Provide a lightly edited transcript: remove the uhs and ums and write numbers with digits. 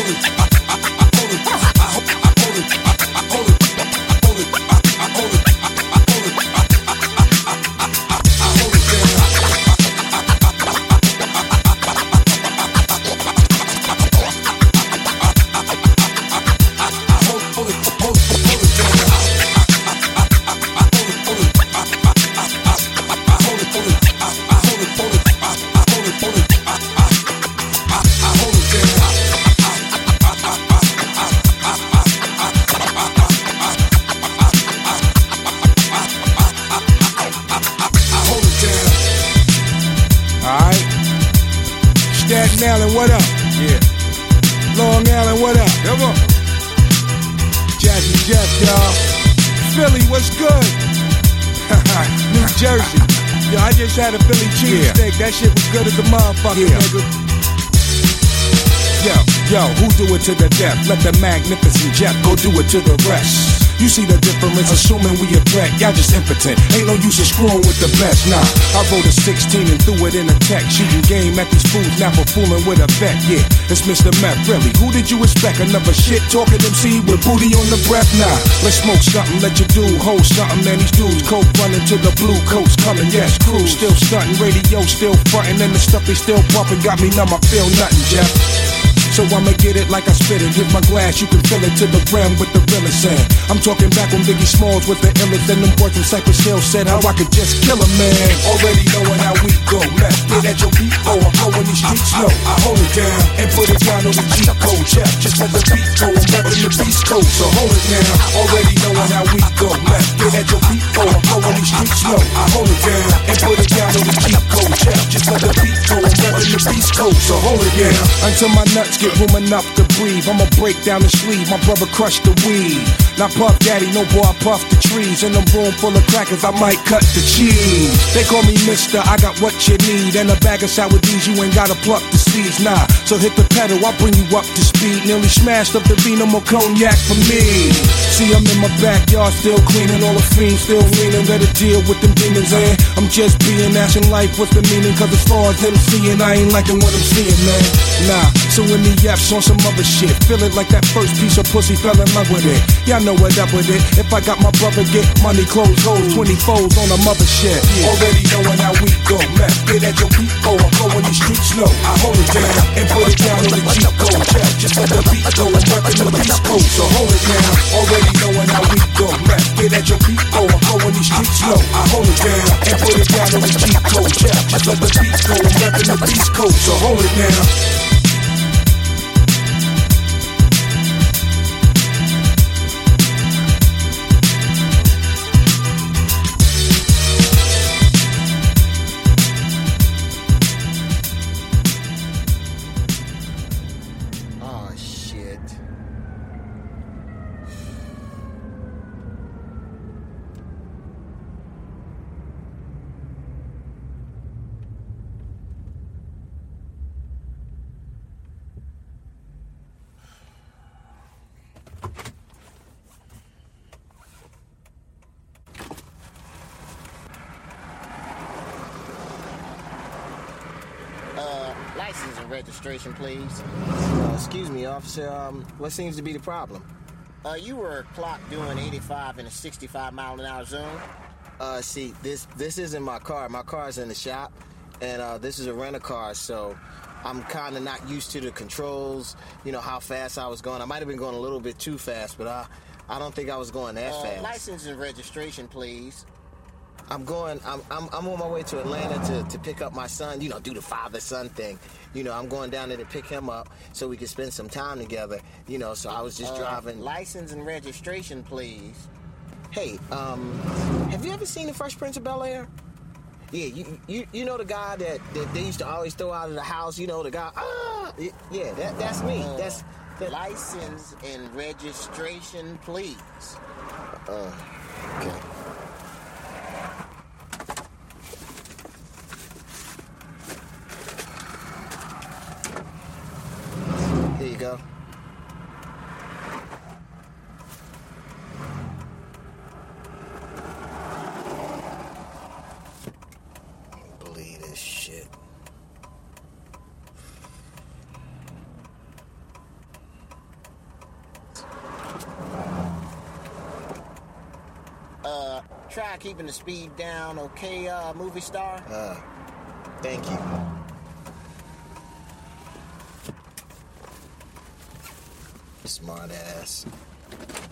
Allen, what up? Yeah. Long Island, what up? Come on. Jazzy Jeff, y'all. Philly, what's good? New Jersey. Yo, I just had a Philly cheesesteak. That shit was good as a motherfucker, nigga. Yo, who do it to the death? Let the magnificent Jeff go do it to the rest. You see the difference, assuming we a threat. Y'all just impotent, ain't no use in screwing with the best. Nah, I wrote a 16 and threw it in a tech. Shooting game at these fools, now for fooling with a vet. Yeah, it's Mr. Meth, really. Who did you expect? Another shit talking MC with booty on the breath? Nah, let's smoke something, let you do hold something. Man, these dudes coke running to the blue coats coming. Yes, crew still stunting, radio still fronting, and the stuff they still bumping got me numb. I feel nothing, Jeff. So I'ma get it like I spit it. Hit my glass, you can fill it to the brim with the realest sand. I'm talking back when Biggie Smalls was the illest, and them boys from Cypress Hill said how I could just kill a man. Already knowing how we go, man. Get at your beat, oh, I'm going these streets slow. I hold it down and put it down on the G code. Jeff, just let the beat go. I'm repping the Beast Coast, so hold it down. Already knowing how we go, man. Get at your beat, oh, I'm going these streets slow. I hold it down and put it down on the G code. Jeff, just let the beat go. I'm repping the Beast Coast, so hold it down until my nuts get room enough to breathe. I'ma break down the sleeve, my brother crushed the weed. Now Puff Daddy, no boy, I puff the trees. In a room full of crackers, I might cut the cheese. They call me Mister, I got what you need. And a bag of sour D's, you ain't gotta pluck the seeds. Nah, so hit the pedal, I'll bring you up to speed. Nearly smashed up the Vino, more cognac for me. See, I'm in my backyard, still cleaning. All the fiends still leaning, better deal with them demons, and I'm just being asking life, what's the meaning? Cause as far as them seeing, I ain't liking what I'm seeing, man. Nah, so in the F's on some other shit. Feel it like that first piece of pussy, fell in love with it. Y'all know what up with it. If I got my brother get money, clothes, hoes, 20 foes on a mother shit. Yeah. Already knowing how we go, man. Get at your beat, oh, I'm going these streets slow. I hold it down and put it down on the G code. Yeah, just let the beat go. I'm repping the Beast Coast, so hold it down. Already knowing how we go, man. Get at your beat, oh, I'm going these streets slow. I hold it down and put it down on the G code. Yeah, just let the beat go. I'm repping the Beast Coast, so hold it down. License and registration, please. Excuse me, officer. What seems to be the problem? You were clocked doing 85 in a 65-mile-an-hour zone. See, this isn't my car. My car's in the shop, and this is a rent-a-car, so I'm kind of not used to the controls, you know, how fast I was going. I might have been going a little bit too fast, but I don't think I was going that fast. License and registration, please. I'm on my way to Atlanta to pick up my son, you know, do the father-son thing. You know, I'm going down there to pick him up so we can spend some time together, you know, so I was just driving. License and registration, please. Hey, have you ever seen The Fresh Prince of Bel-Air? Yeah, you know the guy that they used to always throw out of the house, you know, the guy, yeah, that's me. That's License and registration, please. Okay. Here you go. Believe this shit. Try keeping the speed down, okay, movie star? Thank you. Smart ass.